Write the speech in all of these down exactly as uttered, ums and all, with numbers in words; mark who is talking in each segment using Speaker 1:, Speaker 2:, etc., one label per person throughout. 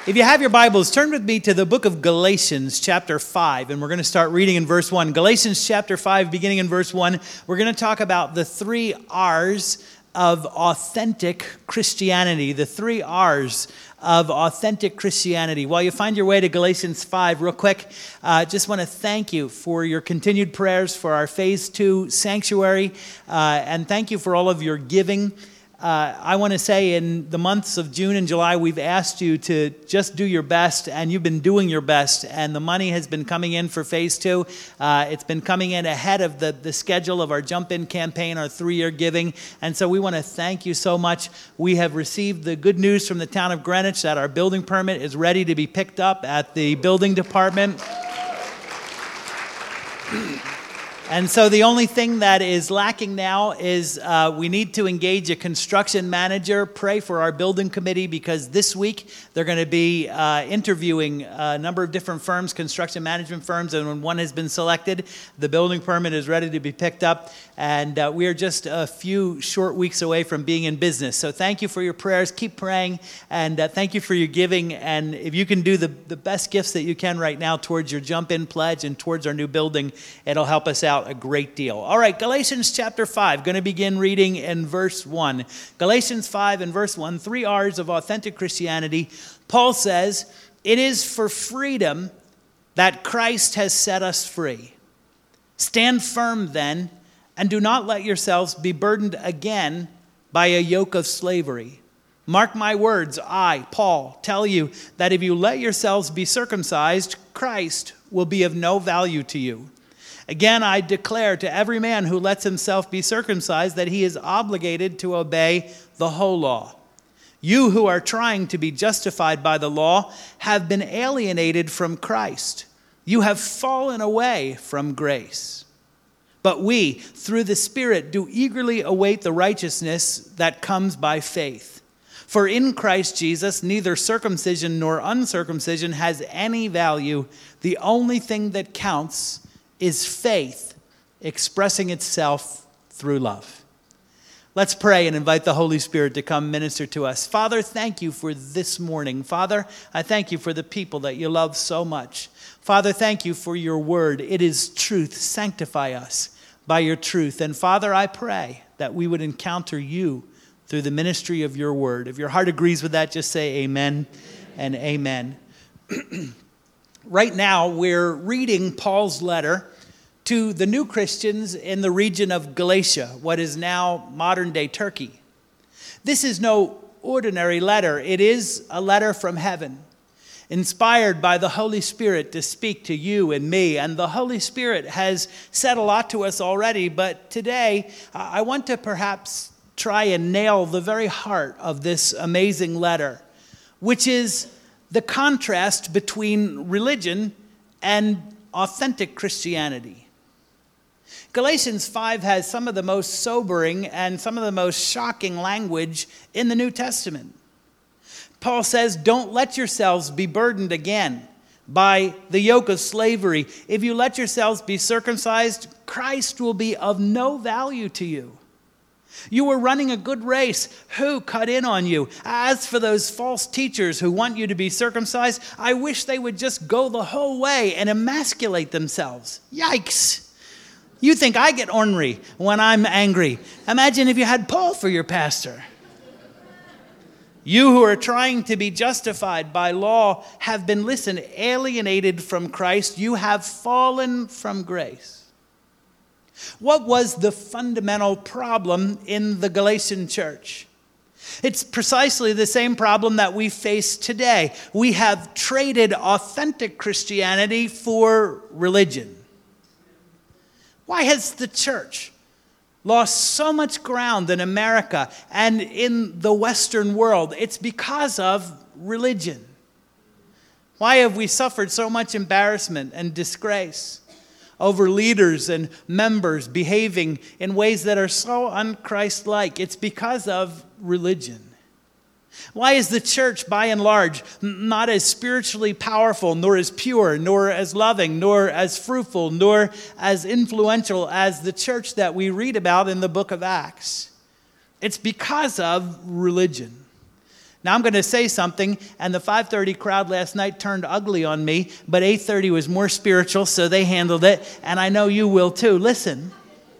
Speaker 1: If you have your Bibles, turn with me to the book of Galatians chapter five, and we're going to start reading in verse one. Galatians chapter five, beginning in verse one, we're going to talk about the three R's of authentic Christianity, the three R's of authentic Christianity. While you find your way to Galatians five, real quick, I uh, just want to thank you for your continued prayers for our Phase two sanctuary, uh, and thank you for all of your giving. Uh, I want to say in the months of June and July, we've asked you to just do your best, and you've been doing your best, and the money has been coming in for Phase two. Uh, it's been coming in ahead of the, the schedule of our Jump In campaign, our three-year giving, and so we want to thank you so much. We have received the good news from the town of Greenwich that our building permit is ready to be picked up at the building department. And so the only thing that is lacking now is uh, we need to engage a construction manager. Pray for our building committee because this week they're going to be uh, interviewing a number of different firms, construction management firms, and when one has been selected, the building permit is ready to be picked up. And uh, we are just a few short weeks away from being in business. So thank you for your prayers. Keep praying. And uh, thank you for your giving. And if you can do the, the best gifts that you can right now towards your Jump In pledge and towards our new building, it'll help us out a great deal. All right, Galatians chapter five, going to begin reading in verse one. Galatians five and verse one, three R's of authentic Christianity. Paul says, "It is for freedom that Christ has set us free. Stand firm then, and do not let yourselves be burdened again by a yoke of slavery. Mark my words, I, Paul, tell you that if you let yourselves be circumcised, Christ will be of no value to you. Again, I declare to every man who lets himself be circumcised that he is obligated to obey the whole law. You who are trying to be justified by the law have been alienated from Christ. You have fallen away from grace. But we, through the Spirit, do eagerly await the righteousness that comes by faith. For in Christ Jesus, neither circumcision nor uncircumcision has any value. The only thing that counts is faith expressing itself through love." Let's pray and invite the Holy Spirit to come minister to us. Father, thank you for this morning. Father, I thank you for the people that you love so much. Father, thank you for your word. It is truth. Sanctify us by your truth. And Father, I pray that we would encounter you through the ministry of your word. If your heart agrees with that, just say amen and amen. Right now, we're reading Paul's letter to the new Christians in the region of Galatia, what is now modern-day Turkey. This is no ordinary letter. It is a letter from heaven, inspired by the Holy Spirit to speak to you and me. And the Holy Spirit has said a lot to us already, but today I want to perhaps try and nail the very heart of this amazing letter, which is the contrast between religion and authentic Christianity. Galatians five has some of the most sobering and some of the most shocking language in the New Testament. Paul says, don't let yourselves be burdened again by the yoke of slavery. If you let yourselves be circumcised, Christ will be of no value to you. You were running a good race. Who cut in on you? As for those false teachers who want you to be circumcised, I wish they would just go the whole way and emasculate themselves. Yikes. You think I get ornery when I'm angry. Imagine if you had Paul for your pastor. You who are trying to be justified by law have been, listen, alienated from Christ. You have fallen from grace. What was the fundamental problem in the Galatian church? It's precisely the same problem that we face today. We have traded authentic Christianity for religion. Why has the church lost so much ground in America and in the Western world? It's because of religion. Why have we suffered so much embarrassment and disgrace over leaders and members behaving in ways that are so un-Christ-like? It's because of religion. Why is the church, by and large, not as spiritually powerful, nor as pure, nor as loving, nor as fruitful, nor as influential as the church that we read about in the book of Acts? It's because of religion. Now I'm going to say something, and the five thirty crowd last night turned ugly on me, but eight thirty was more spiritual, so they handled it, and I know you will too. Listen,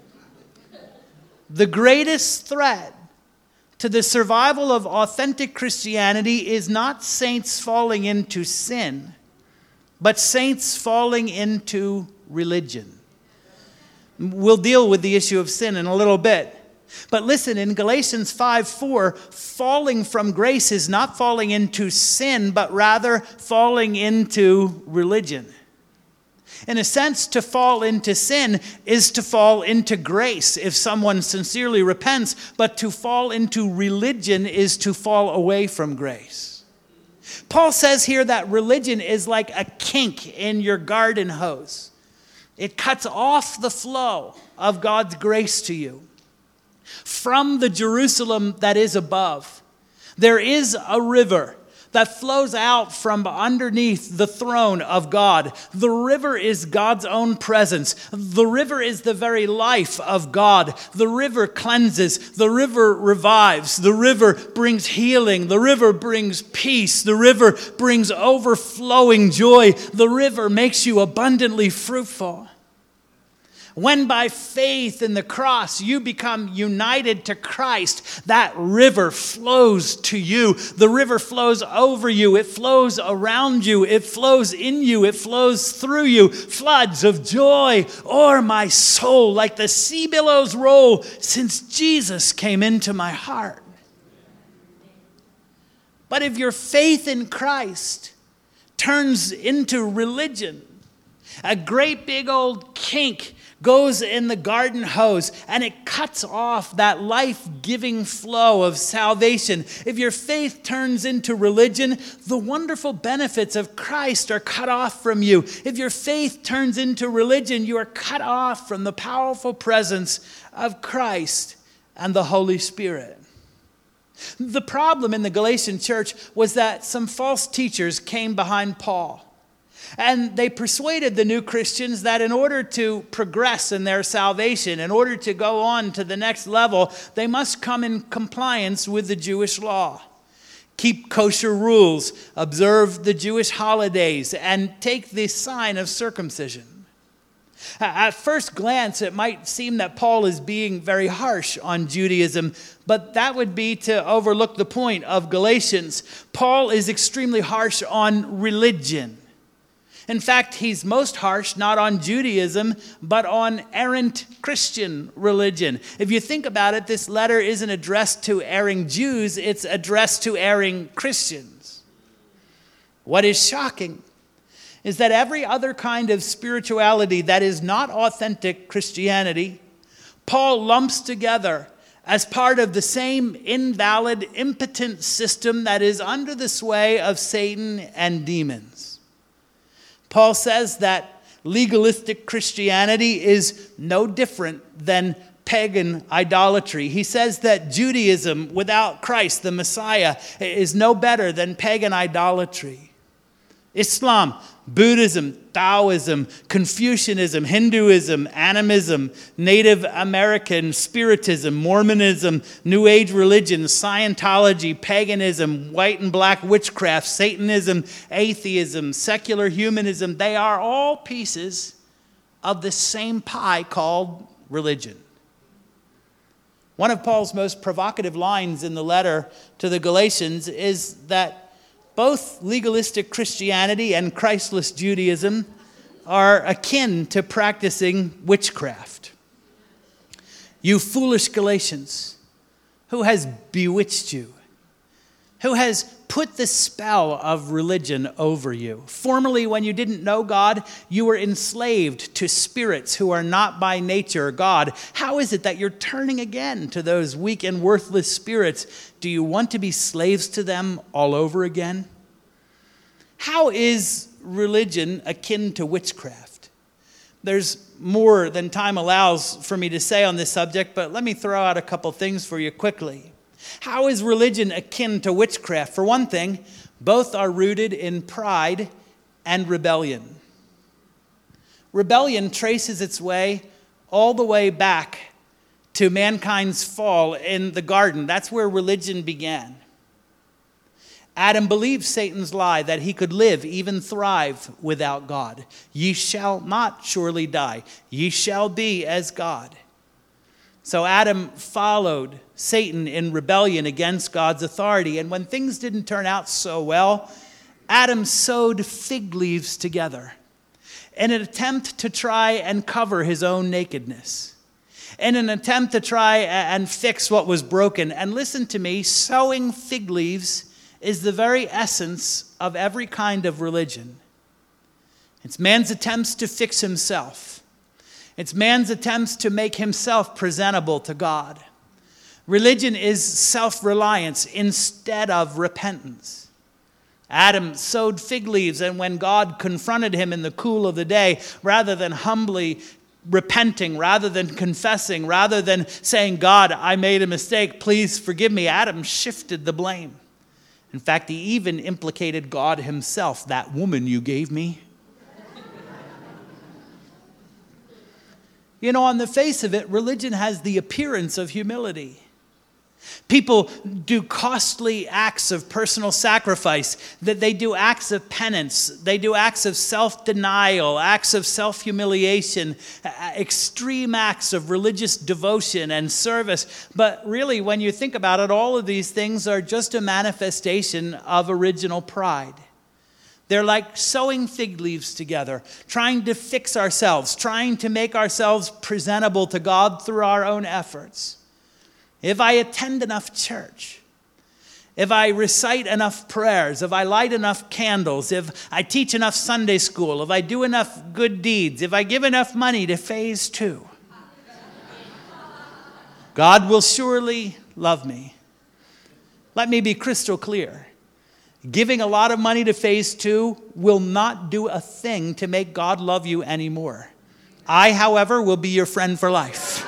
Speaker 1: the greatest threat to the survival of authentic Christianity is not saints falling into sin, but saints falling into religion. We'll deal with the issue of sin in a little bit. But listen, in Galatians five four, falling from grace is not falling into sin, but rather falling into religion. In a sense, to fall into sin is to fall into grace if someone sincerely repents, but to fall into religion is to fall away from grace. Paul says here that religion is like a kink in your garden hose. It cuts off the flow of God's grace to you. From the Jerusalem that is above, there is a river that flows out from underneath the throne of God. The river is God's own presence. The river is the very life of God. The river cleanses. The river revives. The river brings healing. The river brings peace. The river brings overflowing joy. The river makes you abundantly fruitful. When by faith in the cross you become united to Christ, that river flows to you. The river flows over you. It flows around you. It flows in you. It flows through you. Floods of joy o'er my soul like the sea billows roll since Jesus came into my heart. But if your faith in Christ turns into religion, a great big old kink goes in the garden hose, and it cuts off that life-giving flow of salvation. If your faith turns into religion, the wonderful benefits of Christ are cut off from you. If your faith turns into religion, you are cut off from the powerful presence of Christ and the Holy Spirit. The problem in the Galatian church was that some false teachers came behind Paul. And they persuaded the new Christians that in order to progress in their salvation, in order to go on to the next level, they must come in compliance with the Jewish law. Keep kosher rules, observe the Jewish holidays, and take the sign of circumcision. At first glance, it might seem that Paul is being very harsh on Judaism, but that would be to overlook the point of Galatians. Paul is extremely harsh on religion. In fact, he's most harsh not on Judaism, but on errant Christian religion. If you think about it, this letter isn't addressed to erring Jews, it's addressed to erring Christians. What is shocking is that every other kind of spirituality that is not authentic Christianity, Paul lumps together as part of the same invalid, impotent system that is under the sway of Satan and demons. Paul says that legalistic Christianity is no different than pagan idolatry. He says that Judaism without Christ, the Messiah, is no better than pagan idolatry. Islam, Buddhism, Taoism, Confucianism, Hinduism, animism, Native American spiritism, Mormonism, New Age religion, Scientology, paganism, white and black witchcraft, Satanism, atheism, secular humanism, they are all pieces of the same pie called religion. One of Paul's most provocative lines in the letter to the Galatians is that both legalistic Christianity and Christless Judaism are akin to practicing witchcraft. You foolish Galatians, who has bewitched you? Who has put the spell of religion over you? Formerly, when you didn't know God, you were enslaved to spirits who are not by nature God. How is it that you're turning again to those weak and worthless spirits? Do you want to be slaves to them all over again? How is religion akin to witchcraft? There's more than time allows for me to say on this subject, but let me throw out a couple things for you quickly. How is religion akin to witchcraft? For one thing, both are rooted in pride and rebellion. Rebellion traces its way all the way back to mankind's fall in the garden. That's where religion began. Adam believed Satan's lie that he could live, even thrive, without God. Ye shall not surely die. Ye shall be as God. So Adam followed Satan in rebellion against God's authority. And when things didn't turn out so well, Adam sewed fig leaves together in an attempt to try and cover his own nakedness, in an attempt to try and fix what was broken. And listen to me, sewing fig leaves is the very essence of every kind of religion. It's man's attempts to fix himself. It's man's attempts to make himself presentable to God. Religion is self-reliance instead of repentance. Adam sewed fig leaves, and when God confronted him in the cool of the day, rather than humbly repenting, rather than confessing, rather than saying, God, I made a mistake, please forgive me, Adam shifted the blame. In fact, he even implicated God himself. That woman you gave me. You know, on the face of it, religion has the appearance of humility. People do costly acts of personal sacrifice, that they do acts of penance, they do acts of self-denial, acts of self-humiliation, extreme acts of religious devotion and service. But really, when you think about it, all of these things are just a manifestation of original pride. They're like sewing fig leaves together, trying to fix ourselves, trying to make ourselves presentable to God through our own efforts. If I attend enough church, if I recite enough prayers, if I light enough candles, if I teach enough Sunday school, if I do enough good deeds, if I give enough money to phase two, God will surely love me. Let me be crystal clear. Giving a lot of money to phase two will not do a thing to make God love you anymore. I, however, will be your friend for life.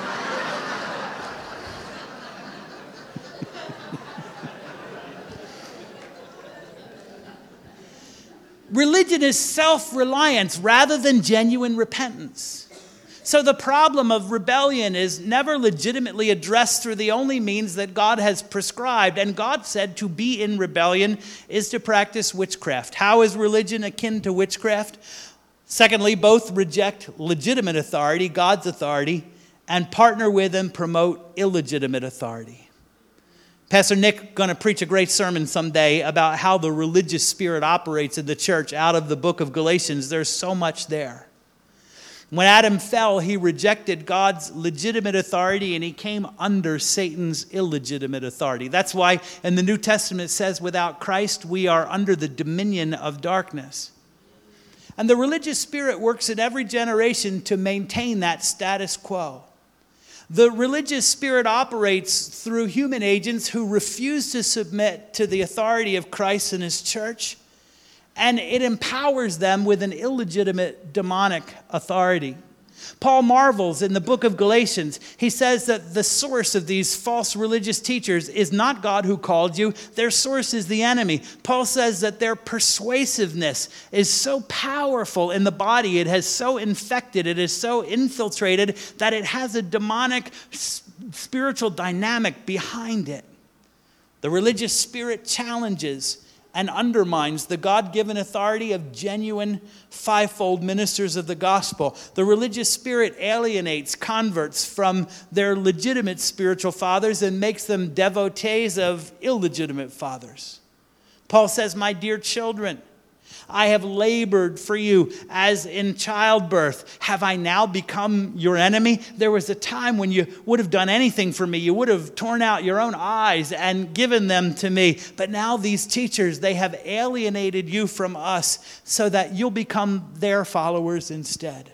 Speaker 1: Religion is self-reliance rather than genuine repentance. So the problem of rebellion is never legitimately addressed through the only means that God has prescribed. And God said to be in rebellion is to practice witchcraft. How is religion akin to witchcraft? Secondly, both reject legitimate authority, God's authority, and partner with and promote illegitimate authority. Pastor Nick going to preach a great sermon someday about how the religious spirit operates in the church out of the book of Galatians. There's so much there. When Adam fell, he rejected God's legitimate authority and he came under Satan's illegitimate authority. That's why in the New Testament it says, without Christ, we are under the dominion of darkness. And the religious spirit works in every generation to maintain that status quo. The religious spirit operates through human agents who refuse to submit to the authority of Christ and his church, and it empowers them with an illegitimate demonic authority. Paul marvels in the book of Galatians. He says that the source of these false religious teachers is not God who called you. Their source is the enemy. Paul says that their persuasiveness is so powerful in the body. It has so infected, it is so infiltrated that it has a demonic spiritual dynamic behind it. The religious spirit challenges and undermines the God-given authority of genuine fivefold ministers of the gospel. The religious spirit alienates converts from their legitimate spiritual fathers and makes them devotees of illegitimate fathers. Paul says, my dear children, I have labored for you as in childbirth. Have I now become your enemy? There was a time when you would have done anything for me. You would have torn out your own eyes and given them to me. But now these teachers, they have alienated you from us so that you'll become their followers instead.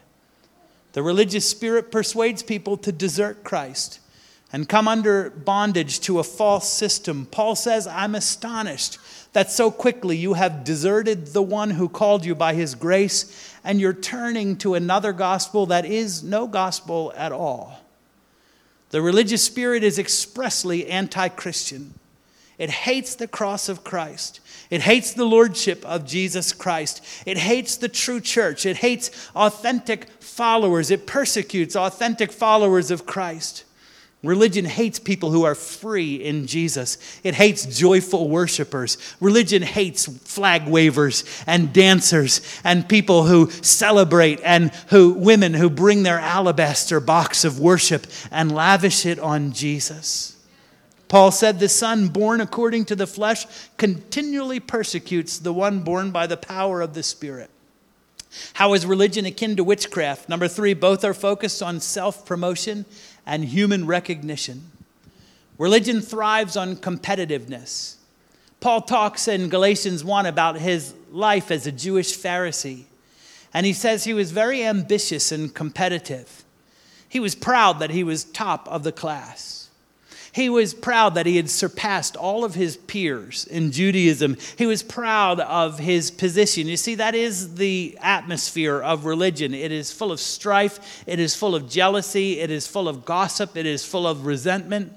Speaker 1: The religious spirit persuades people to desert Christ and come under bondage to a false system. Paul says, I'm astonished that so quickly you have deserted the one who called you by his grace, and you're turning to another gospel that is no gospel at all. The religious spirit is expressly anti-Christian. It hates the cross of Christ. It hates the lordship of Jesus Christ. It hates the true church. It hates authentic followers. It persecutes authentic followers of Christ. Religion hates people who are free in Jesus. It hates joyful worshipers. Religion hates flag wavers and dancers and people who celebrate and who women who bring their alabaster box of worship and lavish it on Jesus. Paul said the son born according to the flesh continually persecutes the one born by the power of the Spirit. How is religion akin to witchcraft? Number three, both are focused on self-promotion and human recognition. Religion thrives on competitiveness. Paul talks in Galatians one about his life as a Jewish Pharisee. And he says he was very ambitious and competitive. He was proud that he was top of the class. He was proud that he had surpassed all of his peers in Judaism. He was proud of his position. You see, that is the atmosphere of religion. It is full of strife. It is full of jealousy. It is full of gossip. It is full of resentment.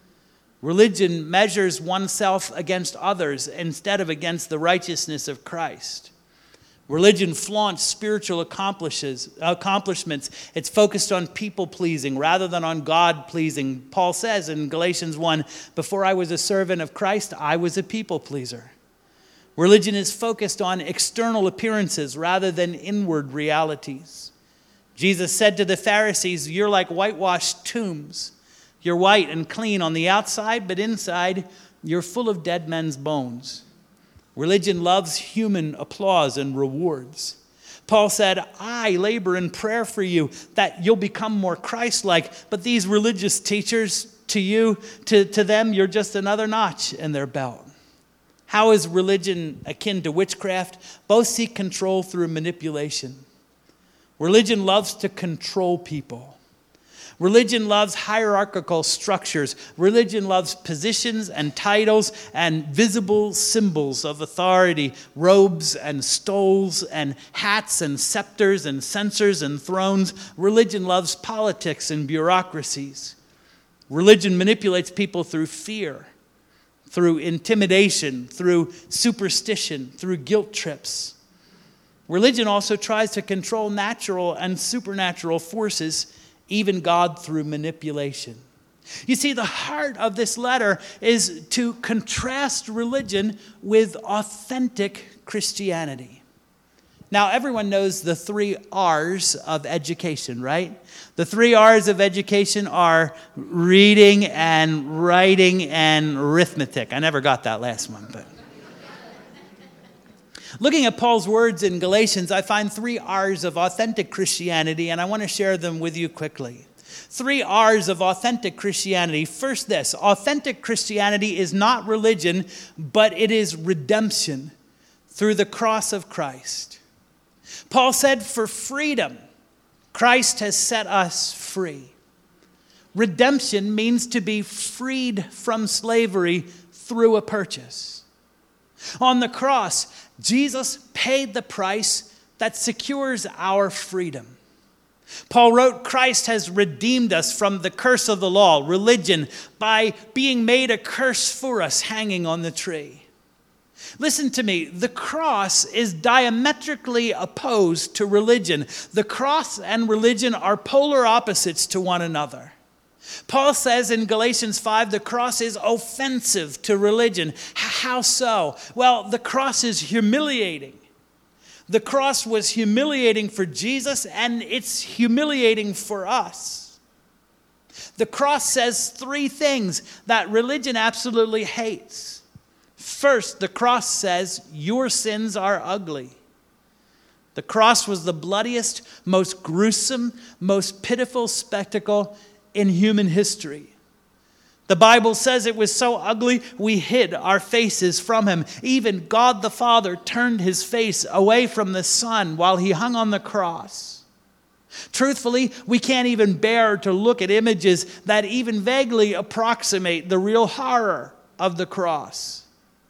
Speaker 1: Religion measures oneself against others instead of against the righteousness of Christ. Religion flaunts spiritual accomplishes, accomplishments. It's focused on people-pleasing rather than on God-pleasing. Paul says in Galatians one, before I was a servant of Christ, I was a people-pleaser. Religion is focused on external appearances rather than inward realities. Jesus said to the Pharisees, you're like whitewashed tombs. You're white and clean on the outside, but inside you're full of dead men's bones. Religion loves human applause and rewards. Paul said, I labor in prayer for you that you'll become more Christ-like. But these religious teachers, to you, to, to them, you're just another notch in their belt. How is religion akin to witchcraft? Both seek control through manipulation. Religion loves to control people. Religion loves hierarchical structures. Religion loves positions and titles and visible symbols of authority, robes and stoles and hats and scepters and censers and thrones. Religion loves politics and bureaucracies. Religion manipulates people through fear, through intimidation, through superstition, through guilt trips. Religion also tries to control natural and supernatural forces, even God through manipulation. You see, the heart of this letter is to contrast religion with authentic Christianity. Now, everyone knows the three R's of education, right? The three R's of education are reading and writing and arithmetic. I never got that last one, but... Looking at Paul's words in Galatians, I find three R's of authentic Christianity, and I want to share them with you quickly. Three R's of authentic Christianity. First, this: authentic Christianity is not religion, but it is redemption through the cross of Christ. Paul said, for freedom, Christ has set us free. Redemption means to be freed from slavery through a purchase. On the cross, Jesus paid the price that secures our freedom. Paul wrote, Christ has redeemed us from the curse of the law, religion, by being made a curse for us hanging on the tree. Listen to me, the cross is diametrically opposed to religion. The cross and religion are polar opposites to one another. Paul says in Galatians five, the cross is offensive to religion. How so? Well, the cross is humiliating. The cross was humiliating for Jesus, and it's humiliating for us. The cross says three things that religion absolutely hates. First, the cross says your sins are ugly. The cross was the bloodiest, most gruesome, most pitiful spectacle in human history. The Bible says it was so ugly, we hid our faces from him. Even God the Father turned his face away from the Son while he hung on the cross. Truthfully, we can't even bear to look at images that even vaguely approximate the real horror of the cross.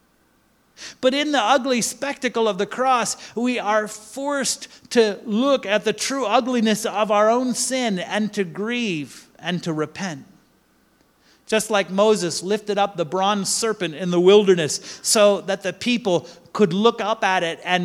Speaker 1: But in the ugly spectacle of the cross, we are forced to look at the true ugliness of our own sin and to grieve and to repent. Just like Moses lifted up the bronze serpent in the wilderness so that the people could look up at it and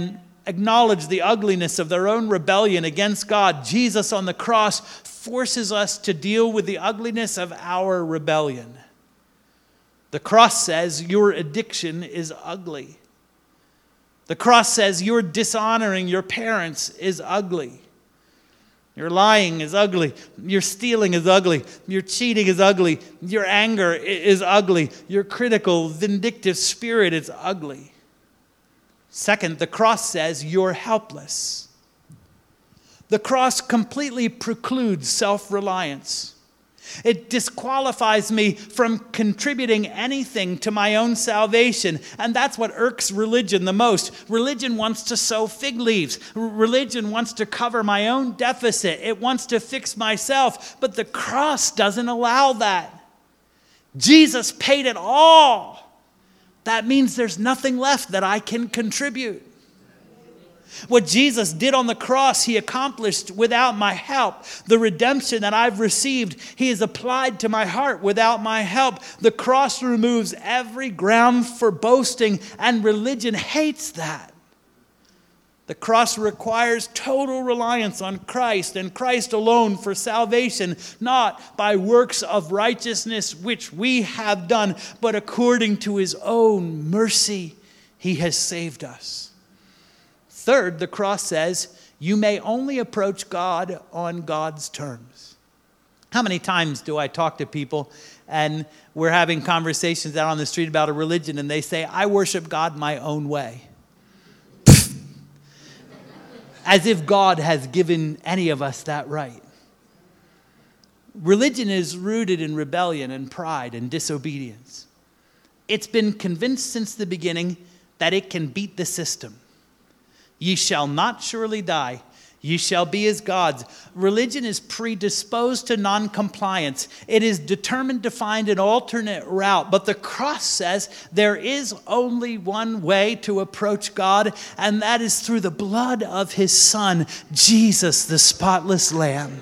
Speaker 1: acknowledge the ugliness of their own rebellion against God, Jesus on the cross forces us to deal with the ugliness of our rebellion. The cross says your addiction is ugly. The cross says your dishonoring your parents is ugly. Your lying is ugly. Your stealing is ugly. Your cheating is ugly. Your anger is ugly. Your critical, vindictive spirit is ugly. Second, the cross says you're helpless. The cross completely precludes self-reliance. It disqualifies me from contributing anything to my own salvation. And that's what irks religion the most. Religion wants to sow fig leaves. Religion wants to cover my own deficit. It wants to fix myself. But the cross doesn't allow that. Jesus paid it all. That means there's nothing left that I can contribute. What Jesus did on the cross, he accomplished without my help. The redemption that I've received, he has applied to my heart without my help. The cross removes every ground for boasting, and religion hates that. The cross requires total reliance on Christ and Christ alone for salvation, not by works of righteousness which we have done, but according to his own mercy, he has saved us. Third, the cross says you may only approach God on God's terms. How many times do I talk to people and we're having conversations out on the street about a religion and they say, I worship God my own way. As if God has given any of us that right. Religion is rooted in rebellion and pride and disobedience. It's been convinced since the beginning that it can beat the system. Ye shall not surely die. Ye shall be as gods. Religion is predisposed to non-compliance. It is determined to find an alternate route. But the cross says there is only one way to approach God, and that is through the blood of his Son, Jesus, the spotless Lamb.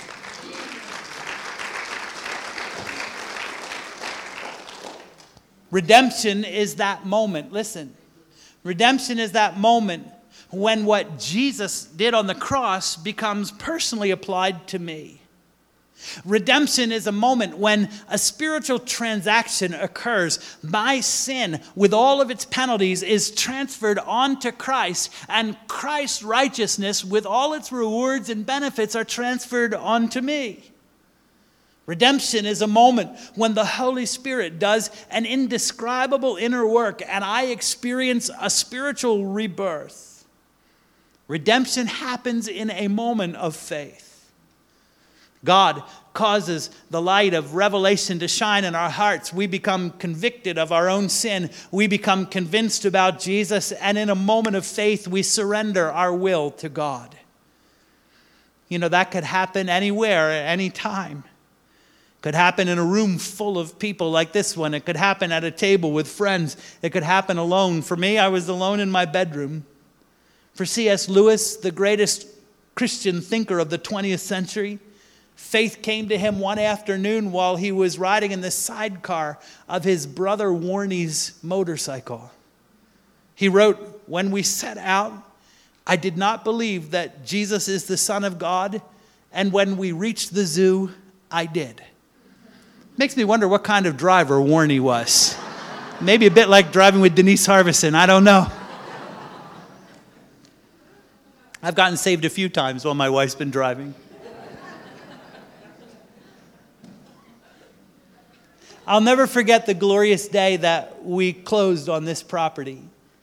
Speaker 1: Redemption is that moment. Listen. Redemption is that moment when what Jesus did on the cross becomes personally applied to me. Redemption is a moment when a spiritual transaction occurs. My sin, with all of its penalties, is transferred onto Christ, and Christ's righteousness, with all its rewards and benefits, are transferred onto me. Redemption is a moment when the Holy Spirit does an indescribable inner work, and I experience a spiritual rebirth. Redemption happens in a moment of faith. God causes the light of revelation to shine in our hearts. We become convicted of our own sin. We become convinced about Jesus. And in a moment of faith, we surrender our will to God. You know, that could happen anywhere, at any time. It could happen in a room full of people like this one. It could happen at a table with friends. It could happen alone. For me, I was alone in my bedroom. For C S Lewis, the greatest Christian thinker of the twentieth century, faith came to him one afternoon while he was riding in the sidecar of his brother Warnie's motorcycle. He wrote, when we set out, I did not believe that Jesus is the Son of God, and when we reached the zoo, I did. Makes me wonder what kind of driver Warnie was. Maybe a bit like driving with Denise Harbison, I don't know. I've gotten saved a few times while my wife's been driving. I'll never forget the glorious day that we closed on this property.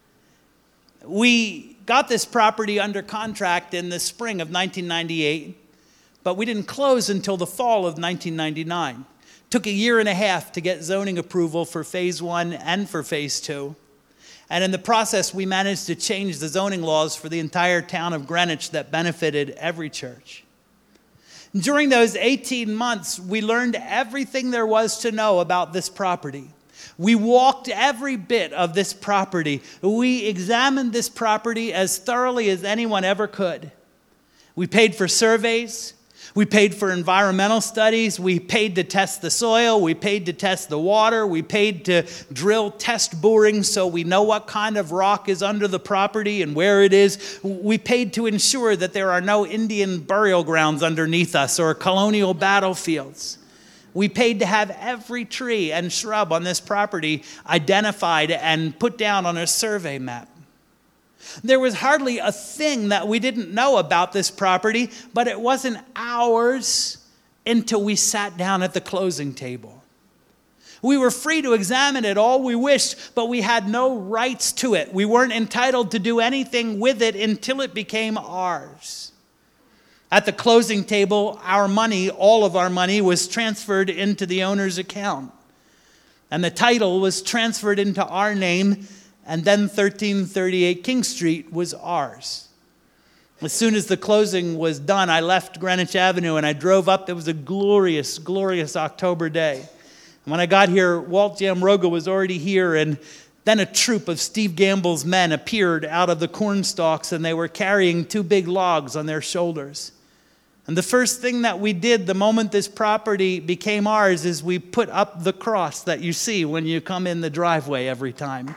Speaker 1: We got this property under contract in the spring of nineteen ninety-eight, but we didn't close until the fall of nineteen ninety-nine. Took a year and a half to get zoning approval for phase one and for phase two. And in the process, we managed to change the zoning laws for the entire town of Greenwich that benefited every church. During those eighteen months, we learned everything there was to know about this property. We walked every bit of this property. We examined this property as thoroughly as anyone ever could. We paid for surveys. We paid for environmental studies. We paid to test the soil. We paid to test the water. We paid to drill test borings so we know what kind of rock is under the property and where it is. We paid to ensure that there are no Indian burial grounds underneath us or colonial battlefields. We paid to have every tree and shrub on this property identified and put down on a survey map. There was hardly a thing that we didn't know about this property, but it wasn't ours until we sat down at the closing table. We were free to examine it all we wished, but we had no rights to it. We weren't entitled to do anything with it until it became ours. At the closing table, our money, all of our money, was transferred into the owner's account. And the title was transferred into our name, and then thirteen thirty-eight King Street was ours. As soon as the closing was done, I left Greenwich Avenue and I drove up. It was a glorious, glorious October day. And when I got here, Walt Jamroga was already here, and then a troop of Steve Gamble's men appeared out of the corn stalks, and they were carrying two big logs on their shoulders. And the first thing that we did the moment this property became ours is we put up the cross that you see when you come in the driveway every time.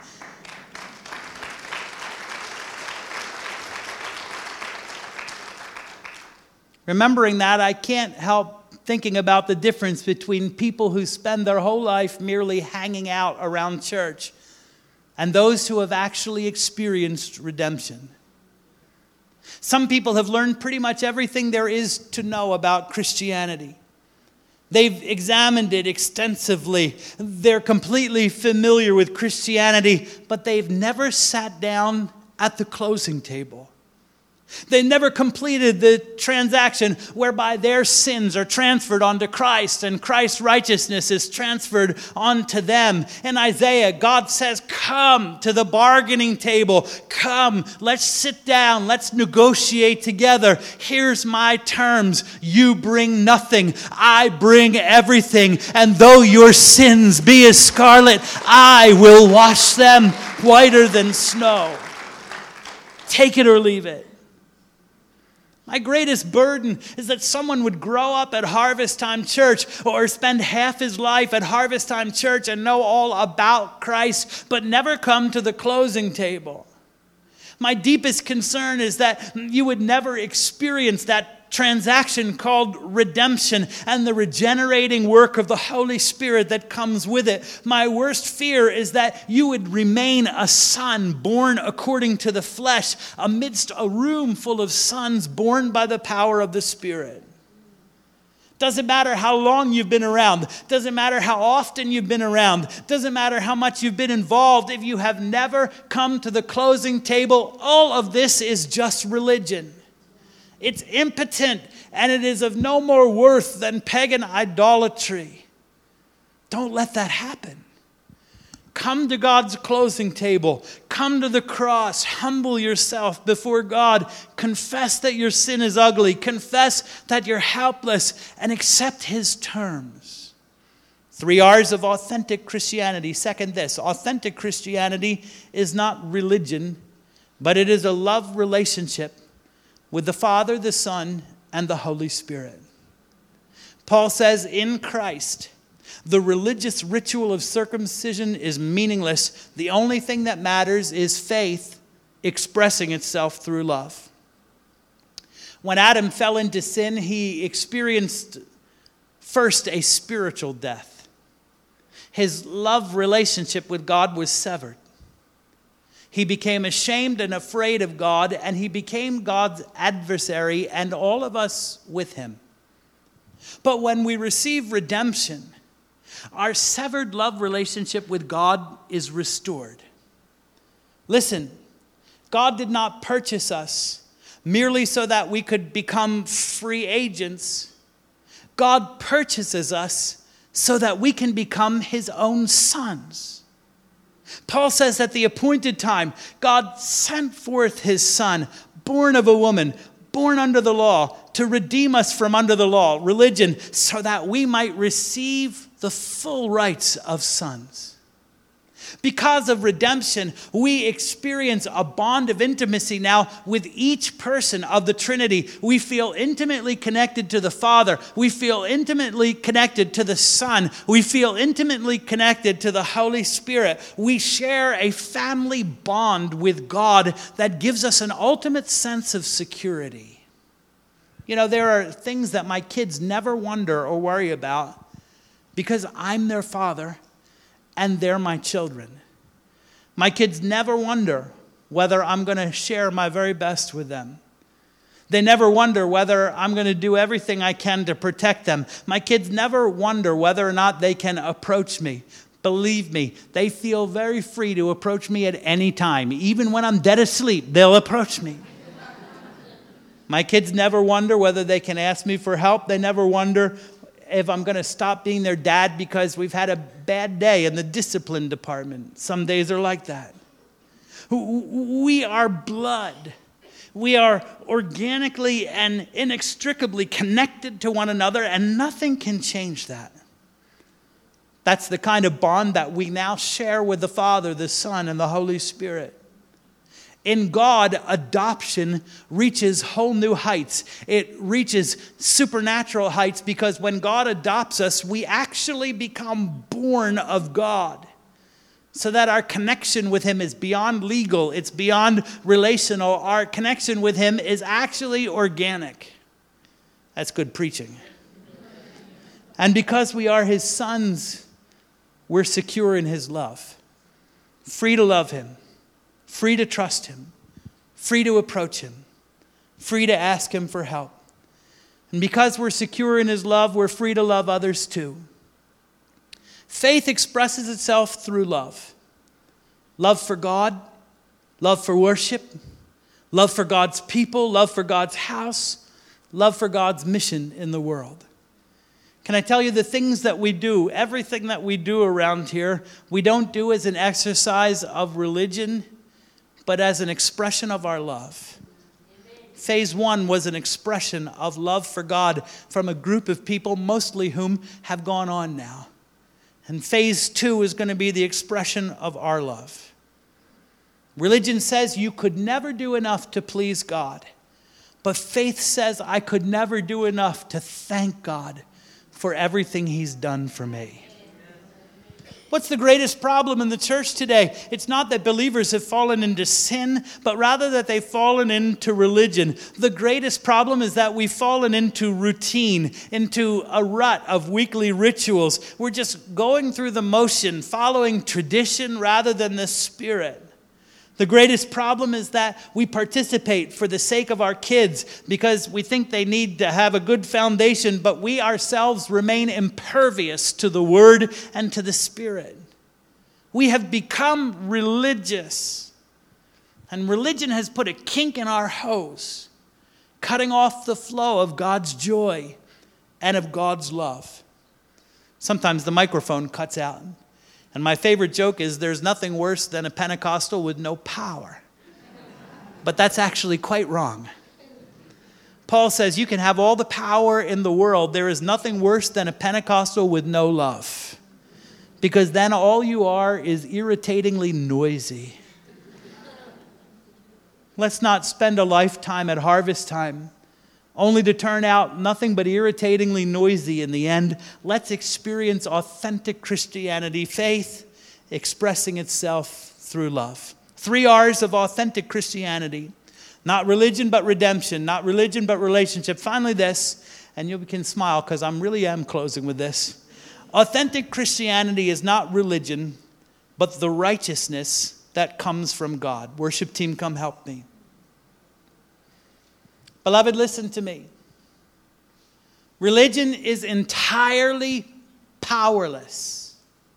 Speaker 1: Remembering that, I can't help thinking about the difference between people who spend their whole life merely hanging out around church and those who have actually experienced redemption. Some people have learned pretty much everything there is to know about Christianity. They've examined it extensively. They're completely familiar with Christianity, but they've never sat down at the closing table. They never completed the transaction whereby their sins are transferred onto Christ and Christ's righteousness is transferred onto them. In Isaiah, God says, come to the bargaining table. Come, let's sit down. Let's negotiate together. Here's my terms. You bring nothing. I bring everything. And though your sins be as scarlet, I will wash them whiter than snow. Take it or leave it. My greatest burden is that someone would grow up at Harvest Time Church or spend half his life at Harvest Time Church and know all about Christ, but never come to the closing table. My deepest concern is that you would never experience that transaction called redemption and the regenerating work of the Holy Spirit that comes with it. My worst fear is that you would remain a son born according to the flesh amidst a room full of sons born by the power of the Spirit. Doesn't matter how long you've been around. Doesn't matter how often you've been around. Doesn't matter how much you've been involved. If you have never come to the closing table, all of this is just religion. It's impotent, and it is of no more worth than pagan idolatry. Don't let that happen. Come to God's closing table. Come to the cross. Humble yourself before God. Confess that your sin is ugly. Confess that you're helpless, and accept His terms. Three R's of authentic Christianity. Second, this. Authentic Christianity is not religion, but it is a love relationship with the Father, the Son, and the Holy Spirit. Paul says, in Christ, the religious ritual of circumcision is meaningless. The only thing that matters is faith expressing itself through love. When Adam fell into sin, he experienced first a spiritual death. His love relationship with God was severed. He became ashamed and afraid of God, and he became God's adversary, and all of us with him. But when we receive redemption, our severed love relationship with God is restored. Listen, God did not purchase us merely so that we could become free agents. God purchases us so that we can become His own sons. Paul says at the appointed time, God sent forth His Son, born of a woman, born under the law, to redeem us from under the law, religion, so that we might receive the full rights of sons. Because of redemption, we experience a bond of intimacy now with each person of the Trinity. We feel intimately connected to the Father. We feel intimately connected to the Son. We feel intimately connected to the Holy Spirit. We share a family bond with God that gives us an ultimate sense of security. You know, there are things that my kids never wonder or worry about because I'm their father and they're my children. My kids never wonder whether I'm going to share my very best with them. They never wonder whether I'm going to do everything I can to protect them. My kids never wonder whether or not they can approach me. Believe me, they feel very free to approach me at any time. Even when I'm dead asleep, they'll approach me. My kids never wonder whether they can ask me for help. They never wonder if I'm going to stop being their dad because we've had a bad day in the discipline department. Some days are like that. We are blood. We are organically and inextricably connected to one another, and nothing can change that. That's the kind of bond that we now share with the Father, the Son, and the Holy Spirit. In God, adoption reaches whole new heights. It reaches supernatural heights because when God adopts us, we actually become born of God. So that our connection with Him is beyond legal, it's beyond relational. Our connection with Him is actually organic. That's good preaching. And because we are His sons, we're secure in His love. Free to love Him. Free to trust Him, free to approach Him, free to ask Him for help. And because we're secure in His love, we're free to love others too. Faith expresses itself through love. Love for God, love for worship, love for God's people, love for God's house, love for God's mission in the world. Can I tell you the things that we do, everything that we do around here, we don't do as an exercise of religion, but as an expression of our love. Phase one was an expression of love for God from a group of people, mostly whom have gone on now. And phase two is going to be the expression of our love. Religion says you could never do enough to please God. But faith says I could never do enough to thank God for everything He's done for me. What's the greatest problem in the church today? It's not that believers have fallen into sin, but rather that they've fallen into religion. The greatest problem is that we've fallen into routine, into a rut of weekly rituals. We're just going through the motion, following tradition rather than the Spirit. The greatest problem is that we participate for the sake of our kids because we think they need to have a good foundation, but we ourselves remain impervious to the Word and to the Spirit. We have become religious, and religion has put a kink in our hose, cutting off the flow of God's joy and of God's love. Sometimes the microphone cuts out. And my favorite joke is there's nothing worse than a Pentecostal with no power. But that's actually quite wrong. Paul says you can have all the power in the world. There is nothing worse than a Pentecostal with no love. Because then all you are is irritatingly noisy. Let's not spend a lifetime at harvest time only to turn out nothing but irritatingly noisy in the end. Let's experience authentic Christianity, faith expressing itself through love. Three R's of authentic Christianity. Not religion, but redemption. Not religion, but relationship. Finally this, and you can smile because I really am closing with this. Authentic Christianity is not religion, but the righteousness that comes from God. Worship team, come help me. Beloved, listen to me. Religion is entirely powerless.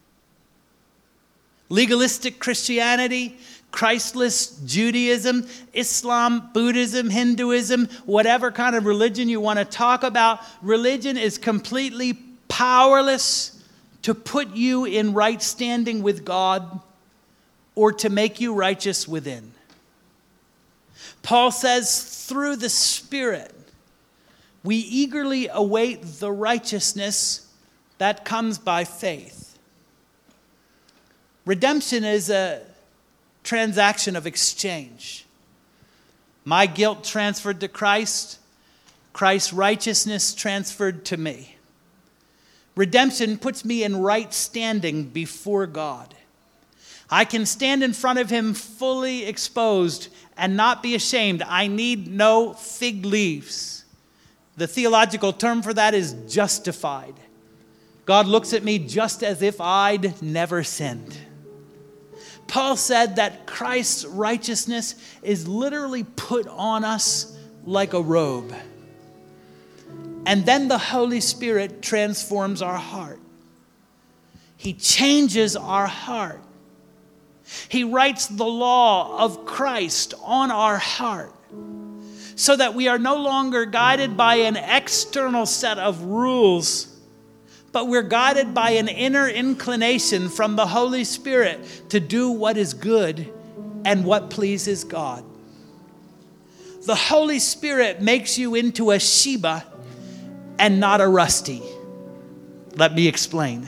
Speaker 1: Legalistic Christianity, Christless Judaism, Islam, Buddhism, Hinduism, whatever kind of religion you want to talk about, religion is completely powerless to put you in right standing with God or to make you righteous within. Paul says, through the Spirit, we eagerly await the righteousness that comes by faith. Redemption is a transaction of exchange. My guilt transferred to Christ, Christ's righteousness transferred to me. Redemption puts me in right standing before God. I can stand in front of him fully exposed and not be ashamed. I need no fig leaves. The theological term for that is justified. God looks at me just as if I'd never sinned. Paul said that Christ's righteousness is literally put on us like a robe. And then the Holy Spirit transforms our heart. He changes our heart. He writes the law of Christ on our heart so that we are no longer guided by an external set of rules, but we're guided by an inner inclination from the Holy Spirit to do what is good and what pleases God. The Holy Spirit makes you into a Sheba and not a Rusty. Let me explain.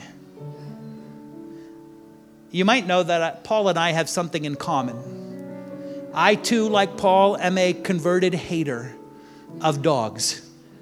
Speaker 1: You might know that Paul and I have something in common. I too, like Paul, am a converted hater of dogs.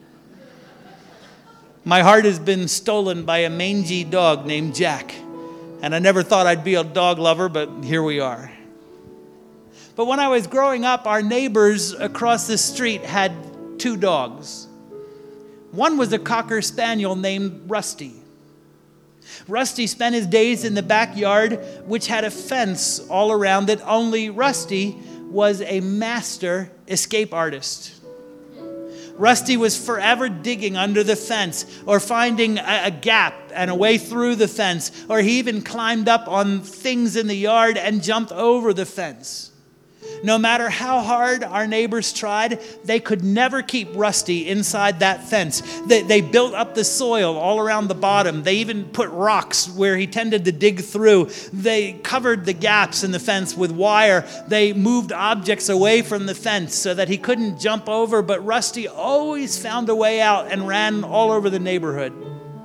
Speaker 1: My heart has been stolen by a mangy dog named Jack. And I never thought I'd be a dog lover, but here we are. But when I was growing up, our neighbors across the street had two dogs. One was a Cocker Spaniel named Rusty. Rusty spent his days in the backyard, which had a fence all around it. Only Rusty was a master escape artist. Rusty was forever digging under the fence or finding a, a gap and a way through the fence, or he even climbed up on things in the yard and jumped over the fence. No matter how hard our neighbors tried, they could never keep Rusty inside that fence. They, they built up the soil all around the bottom. They even put rocks where he tended to dig through. They covered the gaps in the fence with wire. They moved objects away from the fence so that he couldn't jump over, but Rusty always found a way out and ran all over the neighborhood.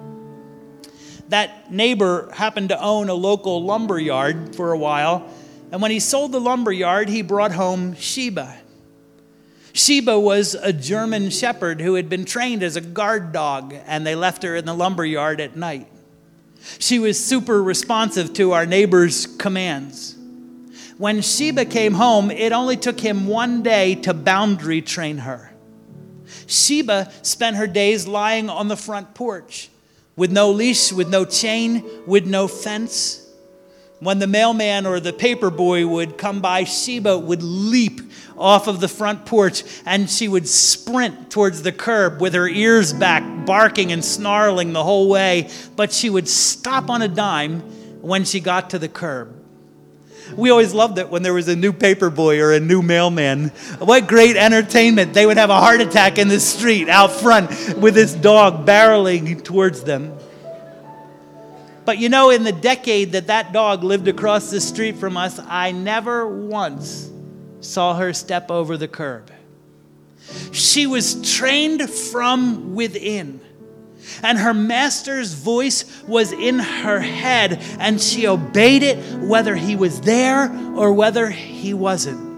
Speaker 1: That neighbor happened to own a local lumber yard for a while. And when he sold the lumber yard, he brought home Sheba. Sheba was a German shepherd who had been trained as a guard dog, and they left her in the lumber yard at night. She was super responsive to our neighbor's commands. When Sheba came home, it only took him one day to boundary train her. Sheba spent her days lying on the front porch with no leash, with no chain, with no fence. When the mailman or the paper boy would come by, Sheba would leap off of the front porch and she would sprint towards the curb with her ears back, barking and snarling the whole way. But she would stop on a dime when she got to the curb. We always loved it when there was a new paper boy or a new mailman. What great entertainment. They would have a heart attack in the street out front with this dog barreling towards them. But you know, in the decade that that dog lived across the street from us, I never once saw her step over the curb. She was trained from within, and her master's voice was in her head, and she obeyed it whether he was there or whether he wasn't.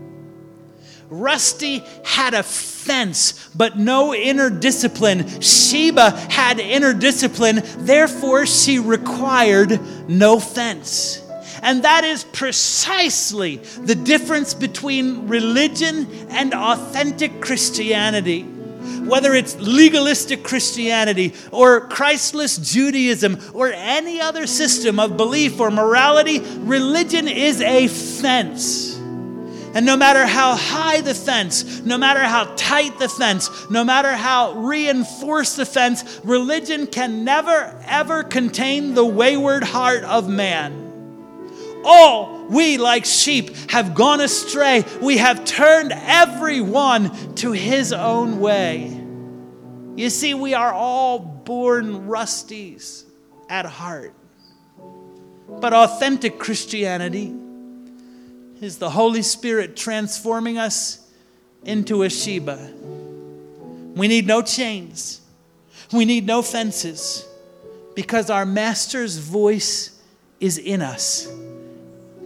Speaker 1: Rusty had a fence, but no inner discipline. Sheba had inner discipline, therefore she required no fence. And that is precisely the difference between religion and authentic Christianity. Whether it's legalistic Christianity or Christless Judaism or any other system of belief or morality, religion is a fence. And no matter how high the fence, no matter how tight the fence, no matter how reinforced the fence, religion can never, ever contain the wayward heart of man. All we, like sheep, have gone astray. We have turned everyone to his own way. You see, we are all born Rusties at heart. But authentic Christianity is the Holy Spirit transforming us into a Sheba. We need no chains. We need no fences, because our Master's voice is in us.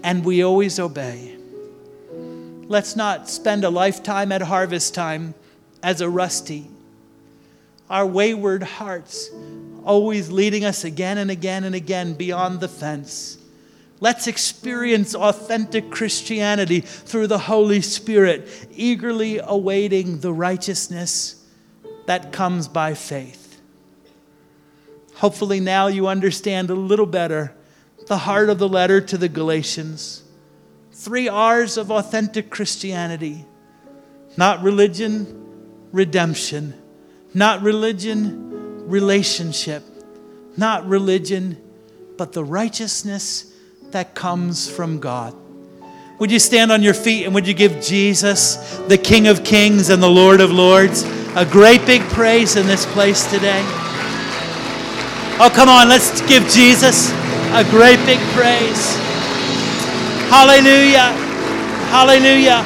Speaker 1: and we always obey. Let's not spend a lifetime at harvest time as a rusty. Our wayward hearts always leading us again and again and again beyond the fence. Let's experience authentic Christianity through the Holy Spirit, eagerly awaiting the righteousness that comes by faith. Hopefully now you understand a little better the heart of the letter to the Galatians. Three R's of authentic Christianity. Not religion, redemption. Not religion, relationship. Not religion, but the righteousness that comes from God. Would you stand on your feet and would you give Jesus, the King of Kings and the Lord of Lords, a great big praise in this place today? Oh, come on, let's give Jesus a great big praise. Hallelujah. Hallelujah.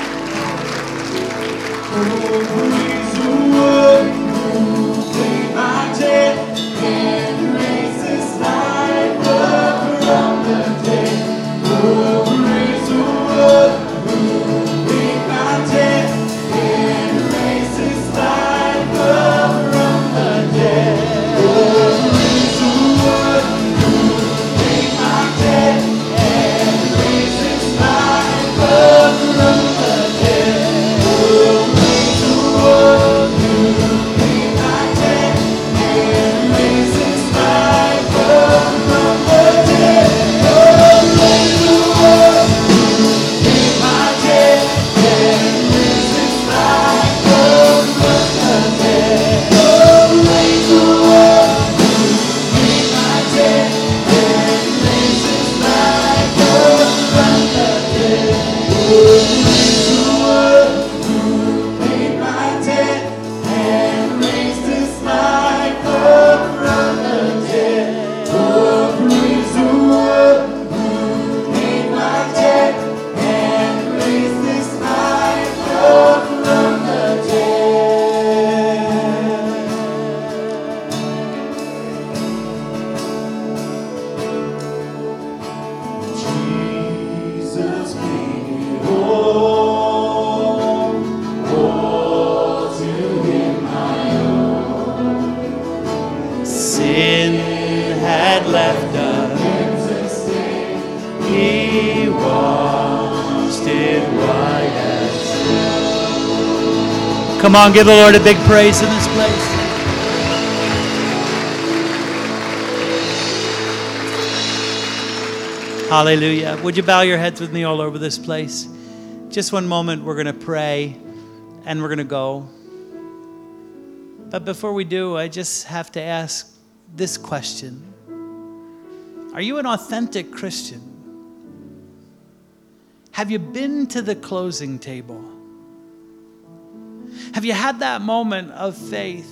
Speaker 1: Come on, give the Lord a big praise in this place. Hallelujah. Would you bow your heads with me all over this place? Just one moment, we're going to pray and we're going to go. But before we do, I just have to ask this question. Are you an authentic Christian? Have you been to the closing table? Have you had that moment of faith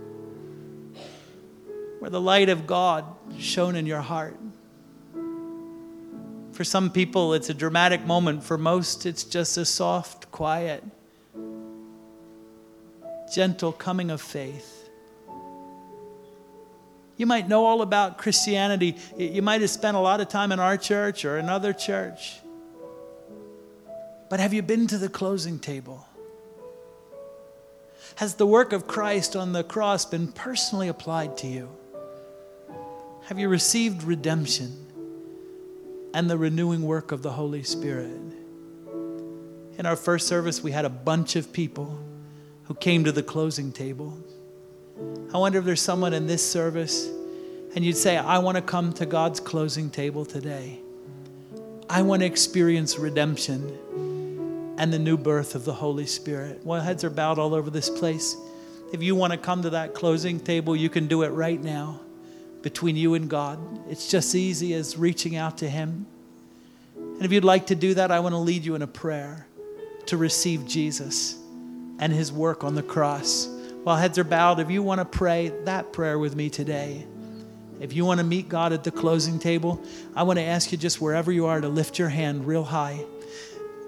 Speaker 1: where the light of God shone in your heart? For some people, it's a dramatic moment. For most, it's just a soft, quiet, gentle coming of faith. You might know all about Christianity. You might have spent a lot of time in our church or another church. But have you been to the closing table? Has the work of Christ on the cross been personally applied to you? Have you received redemption and the renewing work of the Holy Spirit? In our first service, we had a bunch of people who came to the closing table. I wonder if there's someone in this service and you'd say, I want to come to God's closing table today. I want to experience redemption and the new birth of the Holy Spirit. While heads are bowed all over this place, if you want to come to that closing table, you can do it right now between you and God. It's just easy as reaching out to Him. And if you'd like to do that, I want to lead you in a prayer to receive Jesus and His work on the cross. While heads are bowed, if you want to pray that prayer with me today, if you want to meet God at the closing table, I want to ask you just wherever you are to lift your hand real high.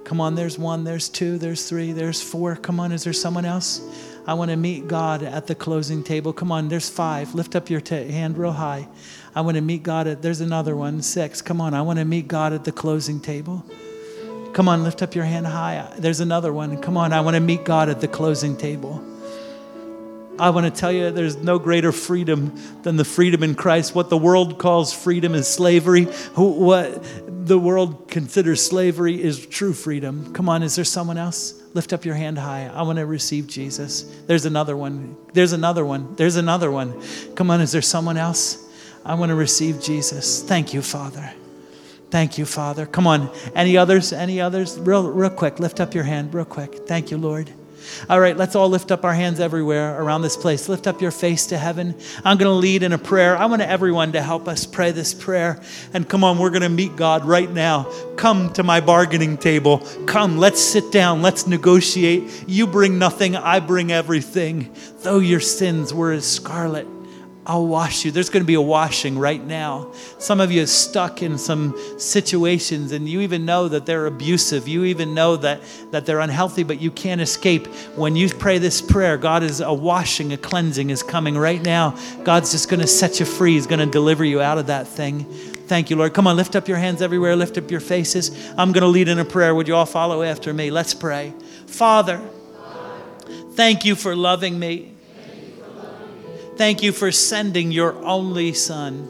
Speaker 1: Come on, there's one, there's two, there's three, there's four. Come on, is there someone else? I want to meet God at the closing table. Come on, there's five. Lift up your t- hand real high. I want to meet God at, there's another one, six. Come on, I want to meet God at the closing table. Come on, lift up your hand high. There's another one. Come on, I want to meet God at the closing table. I want to tell you, there's no greater freedom than the freedom in Christ. What the world calls freedom is slavery. What the world considers slavery is true freedom. Come on, is there someone else? Lift up your hand high. I want to receive Jesus. There's another one. There's another one. There's another one. Come on, is there someone else? I want to receive Jesus. Thank you, Father. Thank you, Father. Come on. Any others? Any others? Real, real quick. Lift up your hand real quick. Thank you, Lord. All right, let's all lift up our hands everywhere around this place. Lift up your face to heaven. I'm going to lead in a prayer. I want everyone to help us pray this prayer. And come on, we're going to meet God right now. Come to my bargaining table. Come, let's sit down. Let's negotiate. You bring nothing. I bring everything. Though your sins were as scarlet, I'll wash you. There's going to be a washing right now. Some of you are stuck in some situations and you even know that they're abusive. You even know that, that they're unhealthy, but you can't escape. When you pray this prayer, God is a washing, a cleansing is coming right now. God's just going to set you free. He's going to deliver you out of that thing. Thank you, Lord. Come on, lift up your hands everywhere. Lift up your faces. I'm going to lead in a prayer. Would you all follow after me? Let's pray. Father, thank you for loving me. Thank you for sending your only Son,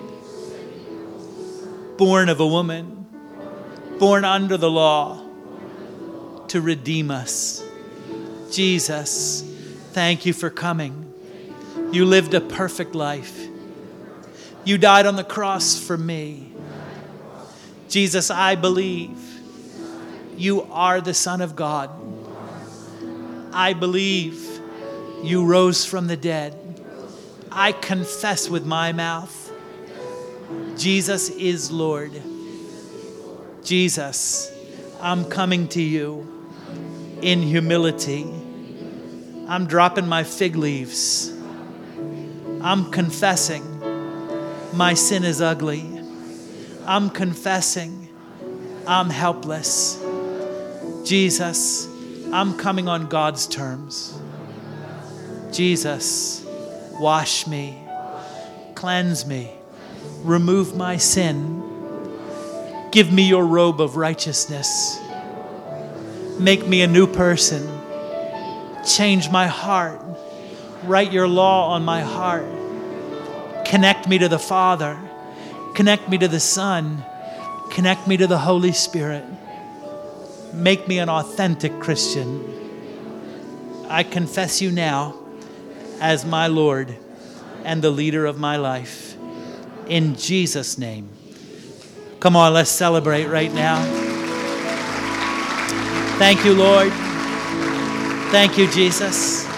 Speaker 1: born of a woman, born under the law, to redeem us. Jesus, thank you for coming. You lived a perfect life. You died on the cross for me. Jesus, I believe you are the Son of God. I believe you rose from the dead. I confess with my mouth, Jesus is Lord. Jesus, I'm coming to you in humility. I'm dropping my fig leaves. I'm confessing my sin is ugly. I'm confessing I'm helpless. Jesus, I'm coming on God's terms. Jesus, wash me, cleanse me, remove my sin. Give me your robe of righteousness. Make me a new person. Change my heart. Write your law on my heart. Connect me to the Father. Connect me to the Son. Connect me to the Holy Spirit. Make me an authentic Christian. I confess you now as my Lord and the leader of my life. In Jesus' name. Come on, let's celebrate right now. Thank you, Lord. Thank you, Jesus.